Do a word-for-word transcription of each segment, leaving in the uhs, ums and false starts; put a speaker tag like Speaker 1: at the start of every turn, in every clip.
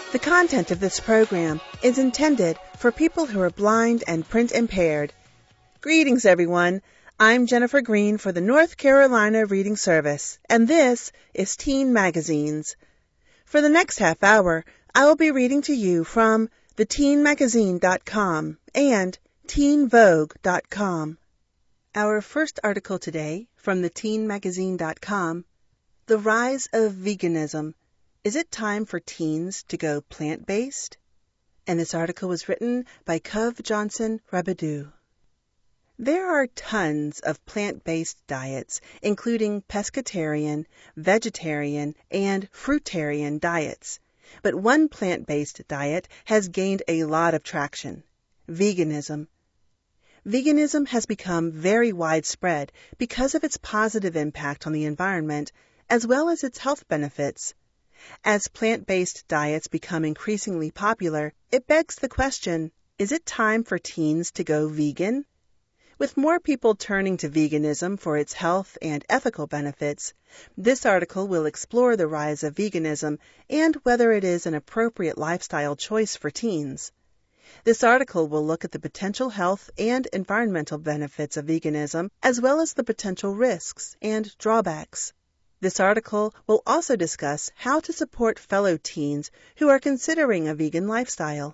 Speaker 1: The content of this program is intended for people who are blind and print impaired. Greetings, everyone. I'm Jennifer Green for the North Carolina Reading Service, and this is Teen Magazines. For the next half hour, I will be reading to you from the teen magazine dot com and teen vogue dot com. Our first article today from the teen magazine dot com, The Rise of Veganism. Is it time for teens to go plant-based? And this article was written by Cove Johnson Rabidou. There are tons of plant-based diets, including pescatarian, vegetarian, and fruitarian diets. But one plant-based diet has gained a lot of traction: veganism. Veganism has become very widespread because of its positive impact on the environment, as well as its health benefits. As plant-based diets become increasingly popular, it begs the question, is it time for teens to go vegan? With more people turning to veganism for its health and ethical benefits, this article will explore the rise of veganism and whether it is an appropriate lifestyle choice for teens. This article will look at the potential health and environmental benefits of veganism, as well as the potential risks and drawbacks. This article will also discuss how to support fellow teens who are considering a vegan lifestyle.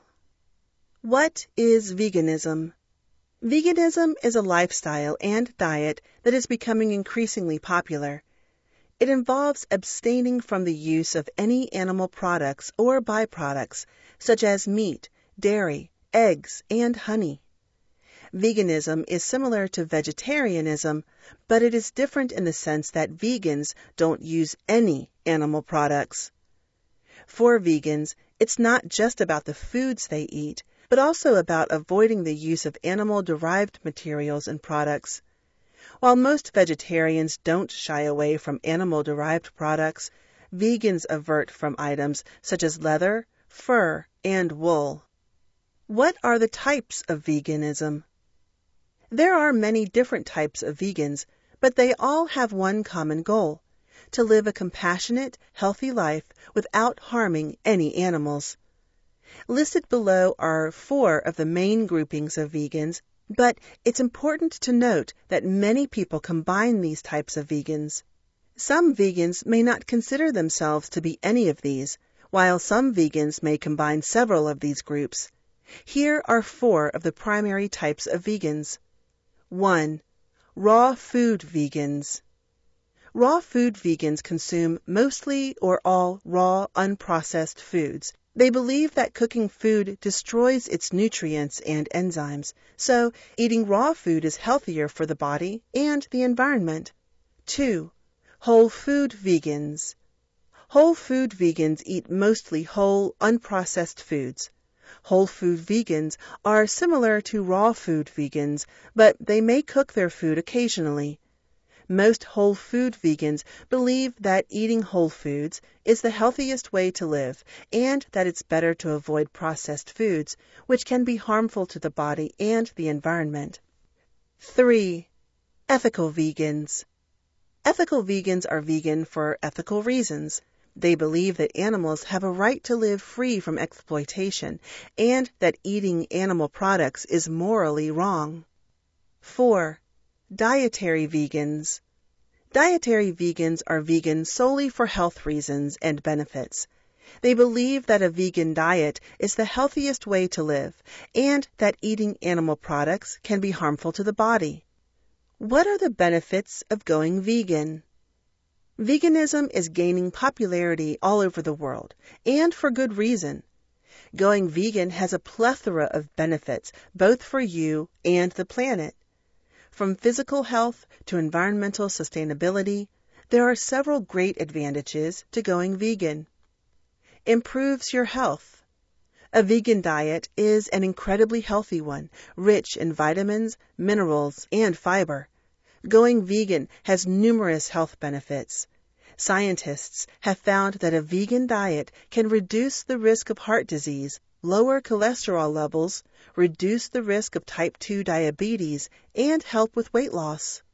Speaker 1: What is veganism? Veganism is a lifestyle and diet that is becoming increasingly popular. It involves abstaining from the use of any animal products or byproducts, such as meat, dairy, eggs, and honey. Veganism is similar to vegetarianism, but it is different in the sense that vegans don't use any animal products. For vegans, it's not just about the foods they eat, but also about avoiding the use of animal-derived materials and products. While most vegetarians don't shy away from animal-derived products, vegans avert from items such as leather, fur, and wool. What are the types of veganism? There are many different types of vegans, but they all have one common goal: to live a compassionate, healthy life without harming any animals. Listed below are four of the main groupings of vegans, but it's important to note that many people combine these types of vegans. Some vegans may not consider themselves to be any of these, while some vegans may combine several of these groups. Here are four of the primary types of vegans. one. Raw food vegans. Raw food vegans consume mostly or all raw, unprocessed foods. They believe that cooking food destroys its nutrients and enzymes, so eating raw food is healthier for the body and the environment. two. Whole food vegans. Whole food vegans eat mostly whole, unprocessed foods. Whole food vegans are similar to raw food vegans, but they may cook their food occasionally. Most whole food vegans believe that eating whole foods is the healthiest way to live, and that it's better to avoid processed foods, which can be harmful to the body and the environment. three. Ethical vegans. Ethical vegans are vegan for ethical reasons. They believe that animals have a right to live free from exploitation, and that eating animal products is morally wrong. four. Dietary vegans. Dietary vegans are vegan solely for health reasons and benefits. They believe that a vegan diet is the healthiest way to live, and that eating animal products can be harmful to the body. What are the benefits of going vegan? Veganism is gaining popularity all over the world, and for good reason. Going vegan has a plethora of benefits, both for you and the planet. From physical health to environmental sustainability, there are several great advantages to going vegan. Improves your health. A vegan diet is an incredibly healthy one, rich in vitamins, minerals, and fiber. Going vegan has numerous health benefits. Scientists have found that a vegan diet can reduce the risk of heart disease, lower cholesterol levels, reduce the risk of type two diabetes, and help with weight loss.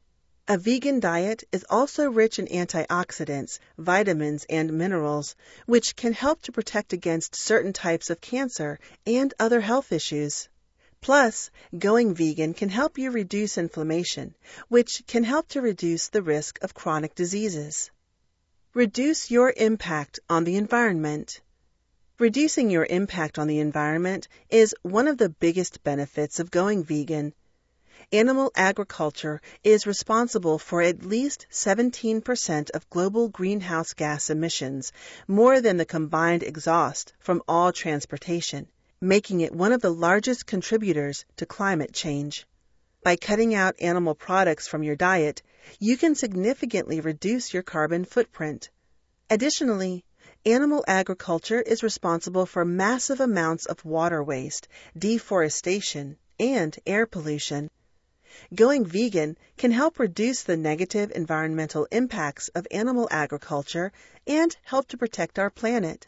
Speaker 1: A vegan diet is also rich in antioxidants, vitamins, and minerals, which can help to protect against certain types of cancer and other health issues. Plus, going vegan can help you reduce inflammation, which can help to reduce the risk of chronic diseases. Reduce your impact on the environment. Reducing your impact on the environment is one of the biggest benefits of going vegan. Animal agriculture is responsible for at least seventeen percent of global greenhouse gas emissions, more than the combined exhaust from all transportation, making it one of the largest contributors to climate change. By cutting out animal products from your diet, you can significantly reduce your carbon footprint. Additionally, animal agriculture is responsible for massive amounts of water waste, deforestation, and air pollution. Going vegan can help reduce the negative environmental impacts of animal agriculture and help to protect our planet.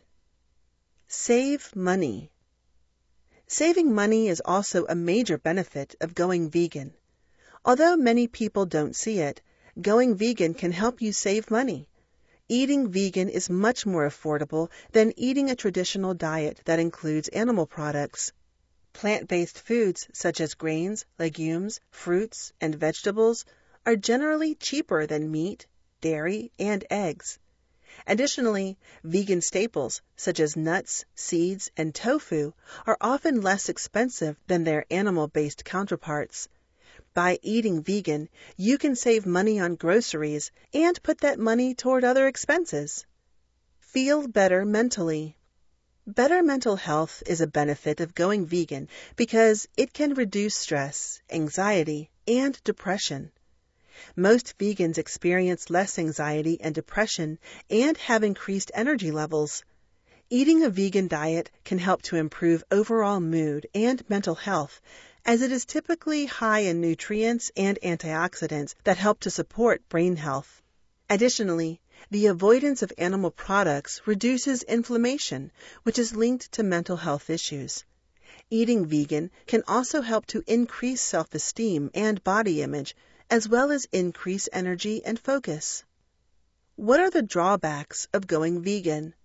Speaker 1: Save money. Saving money is also a major benefit of going vegan. Although many people don't see it, going vegan can help you save money. Eating vegan is much more affordable than eating a traditional diet that includes animal products. Plant-based foods such as grains, legumes, fruits, and vegetables are generally cheaper than meat, dairy, and eggs. Additionally, vegan staples such as nuts, seeds, and tofu are often less expensive than their animal-based counterparts. By eating vegan, you can save money on groceries and put that money toward other expenses. Feel better mentally. Better mental health is a benefit of going vegan because it can reduce stress, anxiety, and depression. Most vegans experience less anxiety and depression and have increased energy levels. Eating a vegan diet can help to improve overall mood and mental health, as it is typically high in nutrients and antioxidants that help to support brain health. Additionally, the avoidance of animal products reduces inflammation, which is linked to mental health issues. Eating vegan can also help to increase self-esteem and body image, as well as increase energy and focus. What are the drawbacks of going vegan?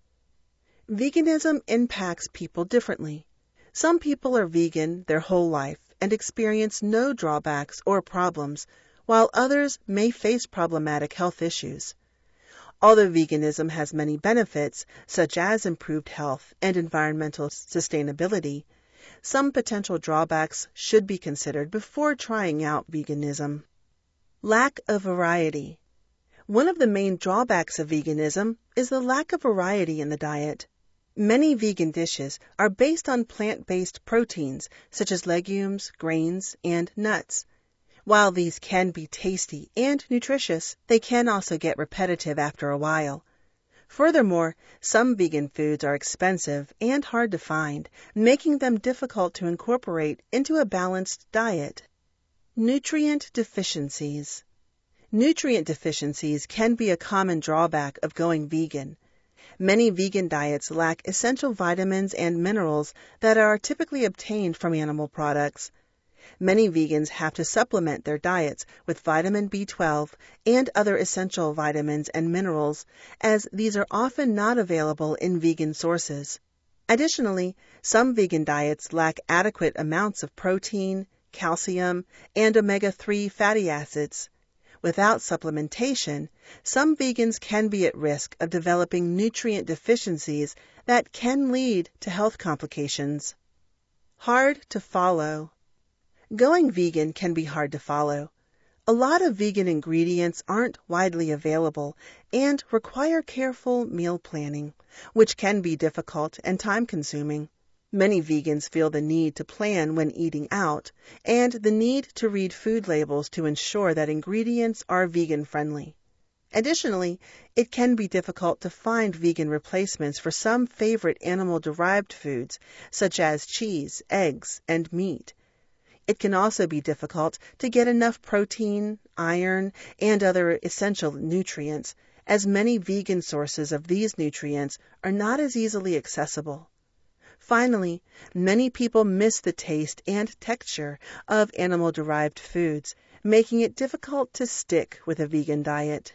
Speaker 1: Veganism impacts people differently. Some people are vegan their whole life and experience no drawbacks or problems, while others may face problematic health issues. Although veganism has many benefits, such as improved health and environmental sustainability, some potential drawbacks should be considered before trying out veganism. Lack of variety. One of the main drawbacks of veganism is the lack of variety in the diet. Many vegan dishes are based on plant-based proteins, such as legumes, grains, and nuts. While these can be tasty and nutritious, they can also get repetitive after a while. Furthermore, some vegan foods are expensive and hard to find, making them difficult to incorporate into a balanced diet. Nutrient deficiencies. Nutrient deficiencies can be a common drawback of going vegan. Many vegan diets lack essential vitamins and minerals that are typically obtained from animal products. Many vegans have to supplement their diets with vitamin B twelve and other essential vitamins and minerals, as these are often not available in vegan sources. Additionally, some vegan diets lack adequate amounts of protein, calcium, and omega three fatty acids. Without supplementation, some vegans can be at risk of developing nutrient deficiencies that can lead to health complications. Hard to follow. Going vegan can be hard to follow. A lot of vegan ingredients aren't widely available and require careful meal planning, which can be difficult and time-consuming. Many vegans feel the need to plan when eating out and the need to read food labels to ensure that ingredients are vegan-friendly. Additionally, it can be difficult to find vegan replacements for some favorite animal-derived foods, such as cheese, eggs, and meat. It can also be difficult to get enough protein, iron, and other essential nutrients, as many vegan sources of these nutrients are not as easily accessible. Finally, many people miss the taste and texture of animal-derived foods, making it difficult to stick with a vegan diet.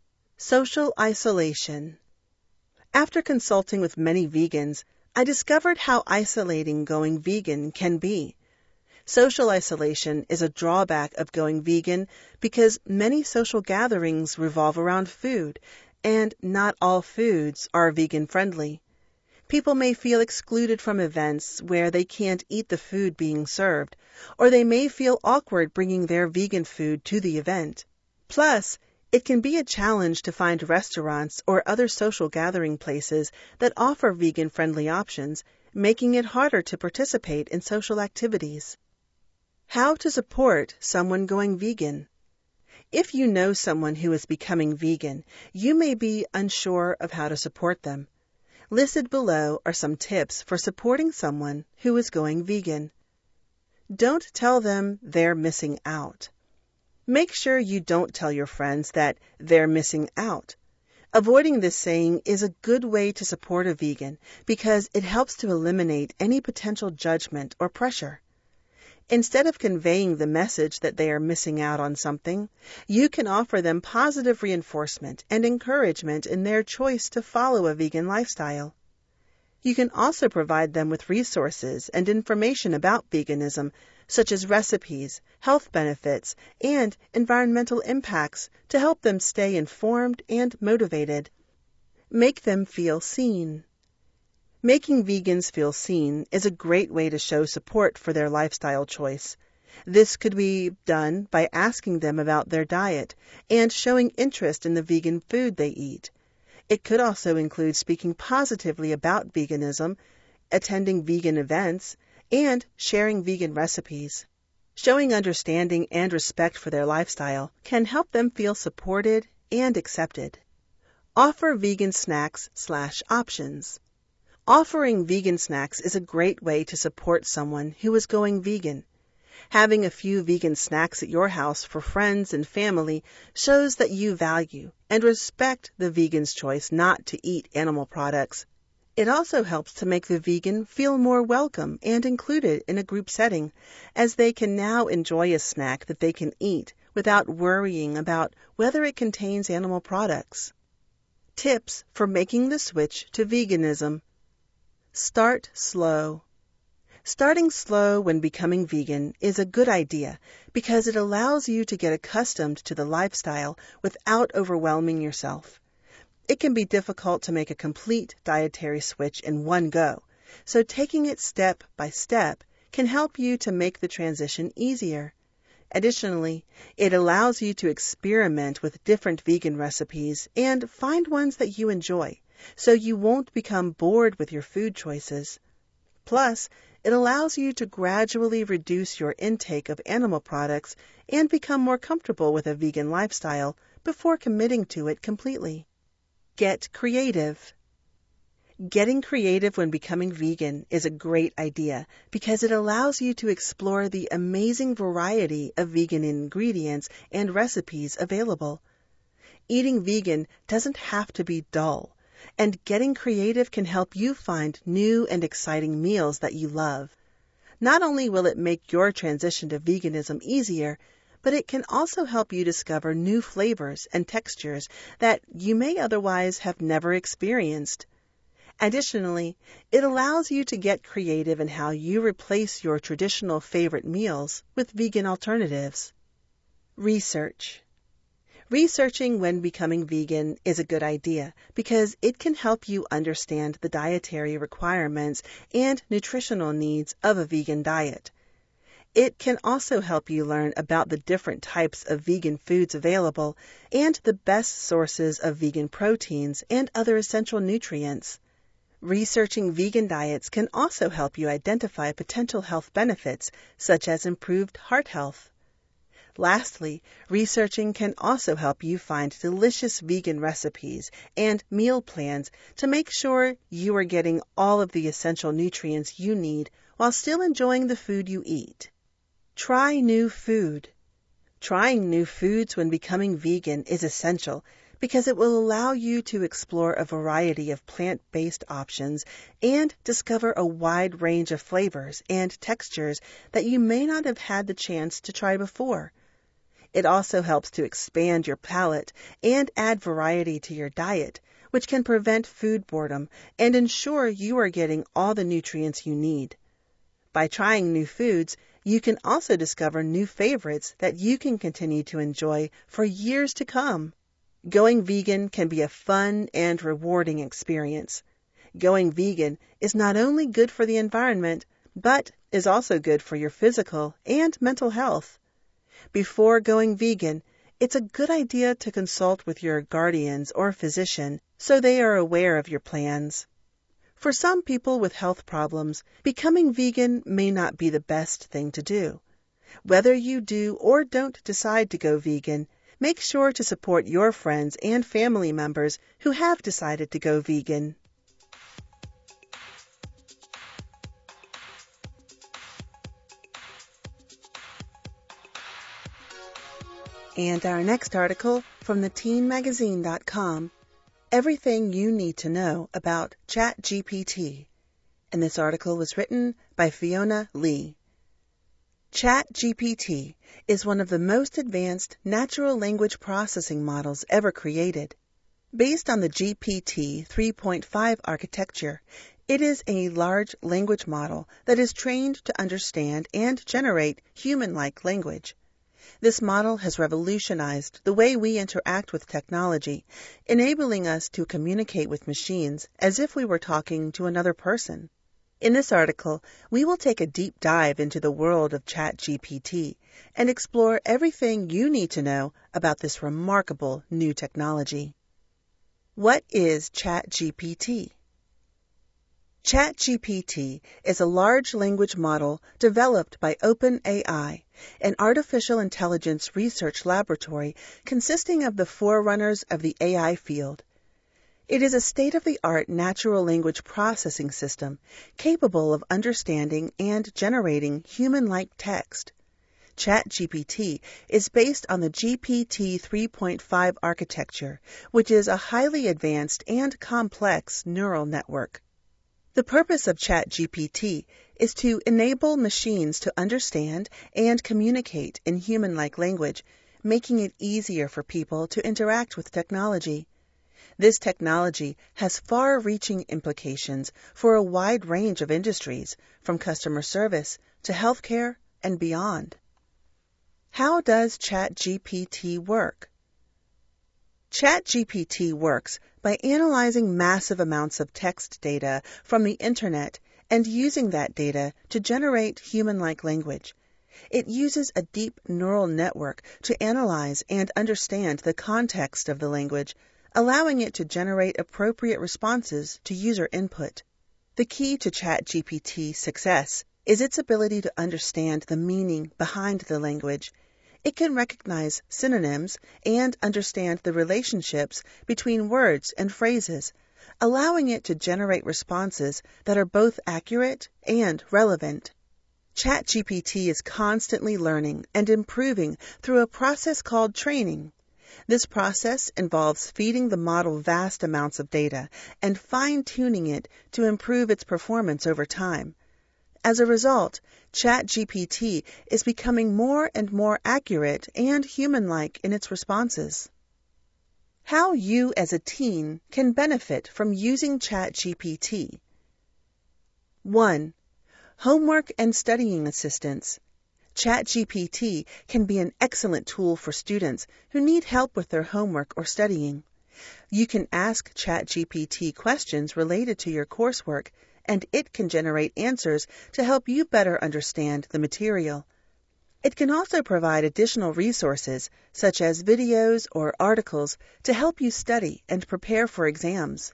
Speaker 1: Social isolation. After consulting with many vegans, I discovered how isolating going vegan can be. Social isolation is a drawback of going vegan because many social gatherings revolve around food, and not all foods are vegan-friendly. People may feel excluded from events where they can't eat the food being served, or they may feel awkward bringing their vegan food to the event. Plus, it can be a challenge to find restaurants or other social gathering places that offer vegan-friendly options, making it harder to participate in social activities. How to support someone going vegan. If you know someone who is becoming vegan, you may be unsure of how to support them. Listed below are some tips for supporting someone who is going vegan. Don't tell them they're missing out. Make sure you don't tell your friends that they're missing out. Avoiding this saying is a good way to support a vegan because it helps to eliminate any potential judgment or pressure. Instead of conveying the message that they are missing out on something, you can offer them positive reinforcement and encouragement in their choice to follow a vegan lifestyle. You can also provide them with resources and information about veganism, such as recipes, health benefits, and environmental impacts to help them stay informed and motivated. Make them feel seen. Making vegans feel seen is a great way to show support for their lifestyle choice. This could be done by asking them about their diet and showing interest in the vegan food they eat. It could also include speaking positively about veganism, attending vegan events, and sharing vegan recipes. Showing understanding and respect for their lifestyle can help them feel supported and accepted. Offer vegan snacks slash options. Offering vegan snacks is a great way to support someone who is going vegan. Having a few vegan snacks at your house for friends and family shows that you value and respect the vegan's choice not to eat animal products. It also helps to make the vegan feel more welcome and included in a group setting, as they can now enjoy a snack that they can eat without worrying about whether it contains animal products. Tips for making the switch to veganism. Start slow. Starting slow when becoming vegan is a good idea because it allows you to get accustomed to the lifestyle without overwhelming yourself. It can be difficult to make a complete dietary switch in one go, so taking it step by step can help you to make the transition easier. Additionally, it allows you to experiment with different vegan recipes and find ones that you enjoy, so you won't become bored with your food choices. Plus, it allows you to gradually reduce your intake of animal products and become more comfortable with a vegan lifestyle before committing to it completely. Get creative. Getting creative when becoming vegan is a great idea because it allows you to explore the amazing variety of vegan ingredients and recipes available. Eating vegan doesn't have to be dull, and getting creative can help you find new and exciting meals that you love. Not only will it make your transition to veganism easier, but it can also help you discover new flavors and textures that you may otherwise have never experienced. Additionally, it allows you to get creative in how you replace your traditional favorite meals with vegan alternatives. Research. Researching when becoming vegan is a good idea because it can help you understand the dietary requirements and nutritional needs of a vegan diet. It can also help you learn about the different types of vegan foods available and the best sources of vegan proteins and other essential nutrients. Researching vegan diets can also help you identify potential health benefits, such as improved heart health. Lastly, researching can also help you find delicious vegan recipes and meal plans to make sure you are getting all of the essential nutrients you need while still enjoying the food you eat. Try new food. Trying new foods when becoming vegan is essential because it will allow you to explore a variety of plant-based options and discover a wide range of flavors and textures that you may not have had the chance to try before. It also helps to expand your palate and add variety to your diet, which can prevent food boredom and ensure you are getting all the nutrients you need. By trying new foods, you can also discover new favorites that you can continue to enjoy for years to come. Going vegan can be a fun and rewarding experience. Going vegan is not only good for the environment, but is also good for your physical and mental health. Before going vegan, it's a good idea to consult with your guardians or physician so they are aware of your plans. For some people with health problems, becoming vegan may not be the best thing to do. Whether you do or don't decide to go vegan, make sure to support your friends and family members who have decided to go vegan. And our next article from the teen magazine dot com, Everything You Need to Know About ChatGPT. And this article was written by Fiona Lee. ChatGPT is one of the most advanced natural language processing models ever created. Based on the G P T three point five architecture, it is a large language model that is trained to understand and generate human-like language. This model has revolutionized the way we interact with technology, enabling us to communicate with machines as if we were talking to another person. In this article, we will take a deep dive into the world of ChatGPT and explore everything you need to know about this remarkable new technology. What is ChatGPT? ChatGPT is a large language model developed by OpenAI, an artificial intelligence research laboratory consisting of the forerunners of the A I field. It is a state-of-the-art natural language processing system capable of understanding and generating human-like text. ChatGPT is based on the G P T three point five architecture, which is a highly advanced and complex neural network. The purpose of ChatGPT is to enable machines to understand and communicate in human-like language, making it easier for people to interact with technology. This technology has far-reaching implications for a wide range of industries, from customer service to healthcare and beyond. How does ChatGPT work? ChatGPT works by analyzing massive amounts of text data from the Internet and using that data to generate human-like language. It uses a deep neural network to analyze and understand the context of the language, allowing it to generate appropriate responses to user input. The key to ChatGPT's success is its ability to understand the meaning behind the language. It can recognize synonyms and understand the relationships between words and phrases, allowing it to generate responses that are both accurate and relevant. ChatGPT is constantly learning and improving through a process called training. This process involves feeding the model vast amounts of data and fine-tuning it to improve its performance over time. As a result, ChatGPT is becoming more and more accurate and human-like in its responses. How you as a teen can benefit from using ChatGPT. one. Homework and studying assistance. ChatGPT can be an excellent tool for students who need help with their homework or studying. You can ask ChatGPT questions related to your coursework, and it can generate answers to help you better understand the material. It can also provide additional resources, such as videos or articles, to help you study and prepare for exams.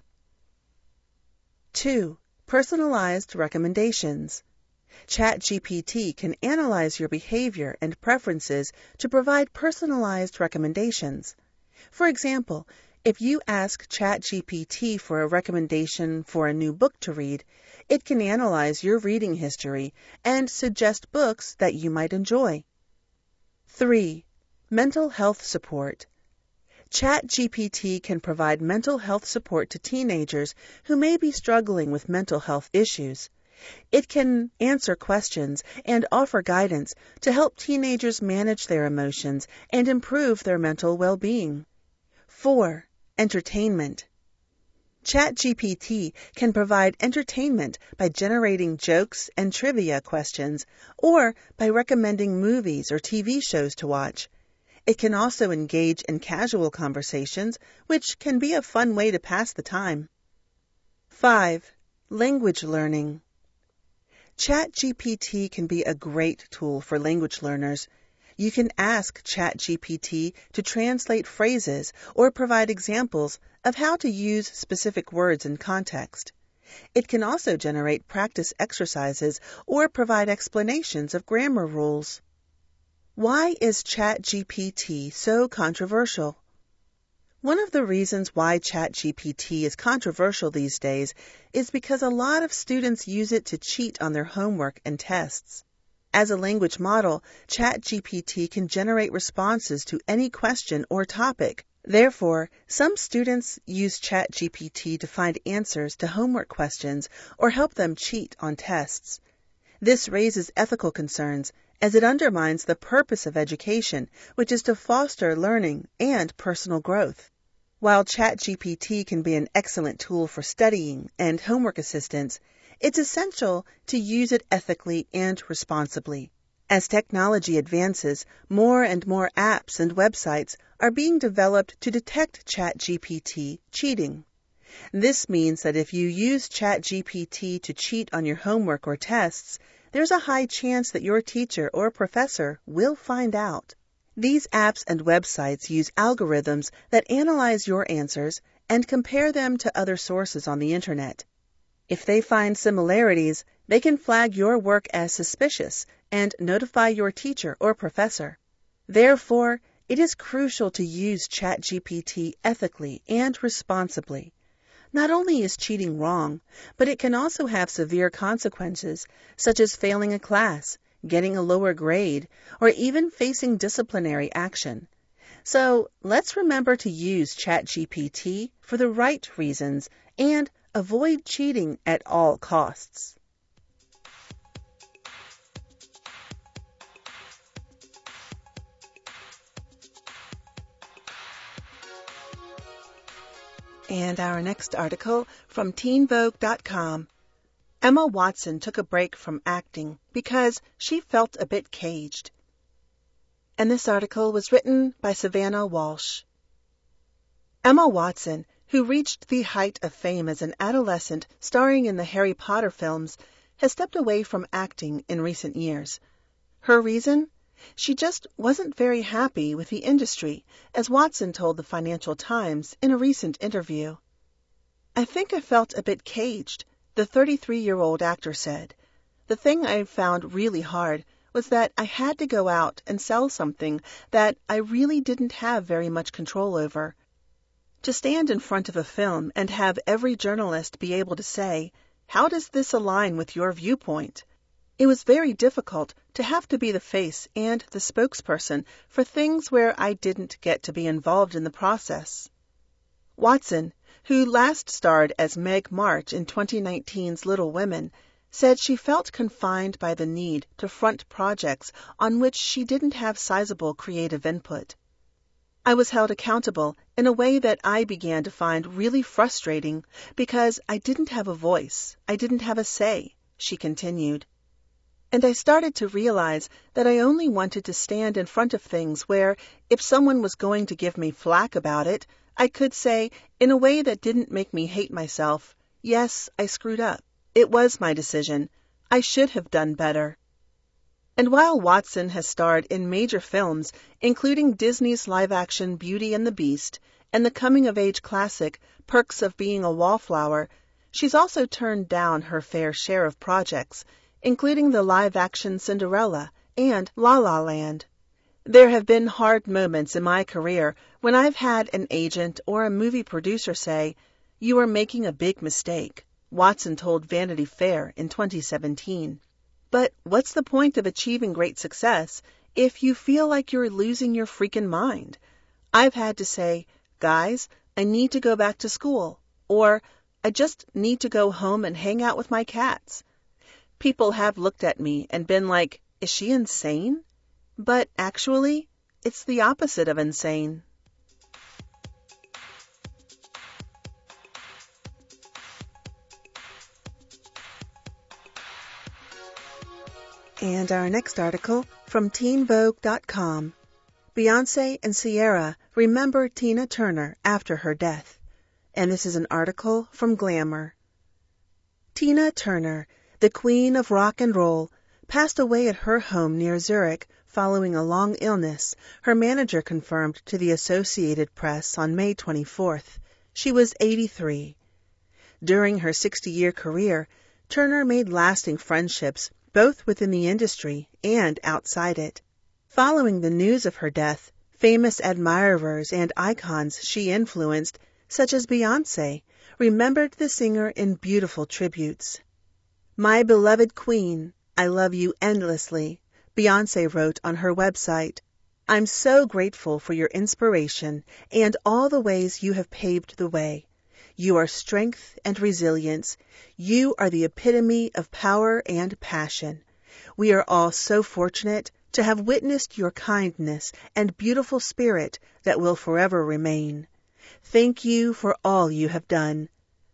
Speaker 1: two. Personalized recommendations. ChatGPT can analyze your behavior and preferences to provide personalized recommendations. For example, if you ask ChatGPT for a recommendation for a new book to read, it can analyze your reading history and suggest books that you might enjoy. three. Mental health support. ChatGPT can provide mental health support to teenagers who may be struggling with mental health issues. It can answer questions and offer guidance to help teenagers manage their emotions and improve their mental well-being. Four. Entertainment. ChatGPT can provide entertainment by generating jokes and trivia questions or by recommending movies or T V shows to watch. It can also engage in casual conversations, which can be a fun way to pass the time. Five. Language learning. ChatGPT can be a great tool for language learners. You can ask ChatGPT to translate phrases or provide examples of how to use specific words in context. It can also generate practice exercises or provide explanations of grammar rules. Why is ChatGPT so controversial? One of the reasons why ChatGPT is controversial these days is because a lot of students use it to cheat on their homework and tests. As a language model, ChatGPT can generate responses to any question or topic. Therefore, some students use ChatGPT to find answers to homework questions or help them cheat on tests. This raises ethical concerns as it undermines the purpose of education, which is to foster learning and personal growth. While ChatGPT can be an excellent tool for studying and homework assistance, it's essential to use it ethically and responsibly. As technology advances, more and more apps and websites are being developed to detect ChatGPT cheating. This means that if you use ChatGPT to cheat on your homework or tests, there's a high chance that your teacher or professor will find out. These apps and websites use algorithms that analyze your answers and compare them to other sources on the Internet. If they find similarities, they can flag your work as suspicious and notify your teacher or professor. Therefore, it is crucial to use ChatGPT ethically and responsibly. Not only is cheating wrong, but it can also have severe consequences, such as failing a class, getting a lower grade, or even facing disciplinary action. So let's remember to use ChatGPT for the right reasons and avoid cheating at all costs. And our next article from teen vogue dot com. Emma Watson took a break from acting because she felt a bit caged. And this article was written by Savannah Walsh. Emma Watson, who reached the height of fame as an adolescent starring in the Harry Potter films, has stepped away from acting in recent years. Her reason? She just wasn't very happy with the industry, as Watson told the Financial Times in a recent interview. "I think I felt a bit caged," the thirty-three-year-old actor said. "The thing I found really hard was that I had to go out and sell something that I really didn't have very much control over. To stand in front of a film and have every journalist be able to say, 'How does this align with your viewpoint?' It was very difficult to have to be the face and the spokesperson for things where I didn't get to be involved in the process." Watson, who last starred as Meg March in twenty nineteen's Little Women, said she felt confined by the need to front projects on which she didn't have sizable creative input. "I was held accountable in a way that I began to find really frustrating because I didn't have a voice, I didn't have a say," she continued. "And I started to realize that I only wanted to stand in front of things where, if someone was going to give me flack about it, I could say, in a way that didn't make me hate myself, 'Yes, I screwed up. It was my decision. I should have done better.'" And while Watson has starred in major films, including Disney's live-action Beauty and the Beast and the coming-of-age classic Perks of Being a Wallflower, she's also turned down her fair share of projects, including the live-action Cinderella and La La Land. "There have been hard moments in my career when I've had an agent or a movie producer say, 'You are making a big mistake,'" Watson told Vanity Fair in twenty seventeen. "But what's the point of achieving great success if you feel like you're losing your freaking mind? I've had to say, 'Guys, I need to go back to school,' or 'I just need to go home and hang out with my cats.' People have looked at me and been like, is she insane? But actually, it's the opposite of insane. And our next article from teen vogue dot com. Beyoncé and Ciara remember Tina Turner after her death. And this is an article from Glamour. Tina Turner, the queen of rock and roll, passed away at her home near Zurich following a long illness, her manager confirmed to the Associated Press on May twenty-fourth. She was eighty-three. During her sixty-year career, Turner made lasting friendships both within the industry and outside it. Following the news of her death, famous admirers and icons she influenced, such as Beyoncé, remembered the singer in beautiful tributes. "My beloved queen, I love you endlessly," Beyoncé wrote on her website. "I'm so grateful for your inspiration and all the ways you have paved the way. You are strength and resilience. You are the epitome of power and passion. We are all so fortunate to have witnessed your kindness and beautiful spirit that will forever remain. Thank you for all you have done."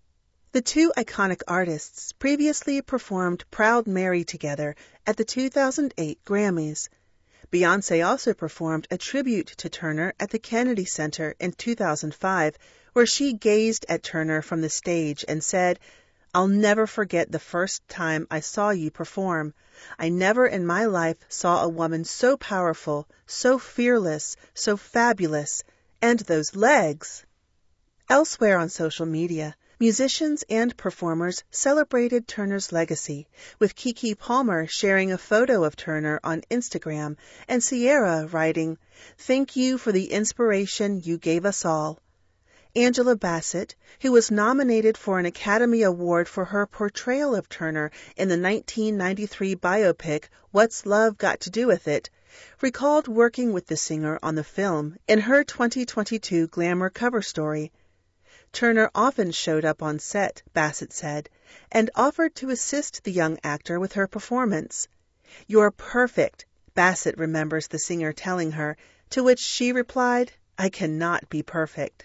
Speaker 1: The two iconic artists previously performed Proud Mary together at the two thousand eight Grammys. Beyoncé also performed a tribute to Turner at the Kennedy Center in two thousand five, where she gazed at Turner from the stage and said, "I'll never forget the first time I saw you perform. I never in my life saw a woman so powerful, so fearless, so fabulous. And those legs!" Elsewhere on social media, musicians and performers celebrated Turner's legacy, with Keke Palmer sharing a photo of Turner on Instagram and Ciara writing, "Thank you for the inspiration you gave us all." Angela Bassett, who was nominated for an Academy Award for her portrayal of Turner in the nineteen ninety-three biopic What's Love Got to Do with It, recalled working with the singer on the film in her twenty twenty-two Glamour cover story. Turner often showed up on set, Bassett said, and offered to assist the young actor with her performance. "You're perfect," Bassett remembers the singer telling her, to which she replied, "I cannot be perfect."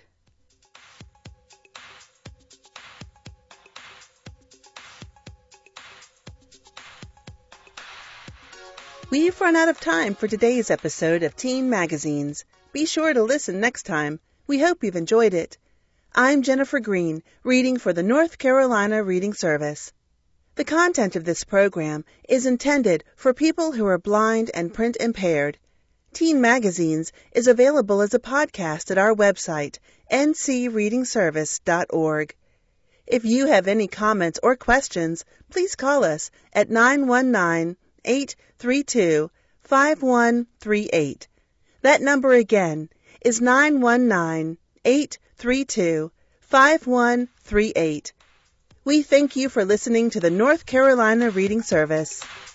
Speaker 1: We've run out of time for today's episode of Teen Magazines. Be sure to listen next time. We hope you've enjoyed it. I'm Jennifer Green, reading for the North Carolina Reading Service. The content of this program is intended for people who are blind and print impaired. Teen Magazines is available as a podcast at our website, n c reading service dot org. If you have any comments or questions, please call us at nine one nine, eight three two, five one three eight. That number again is nine one nine, eight three two, five one three eight. We thank you for listening to the North Carolina Reading Service.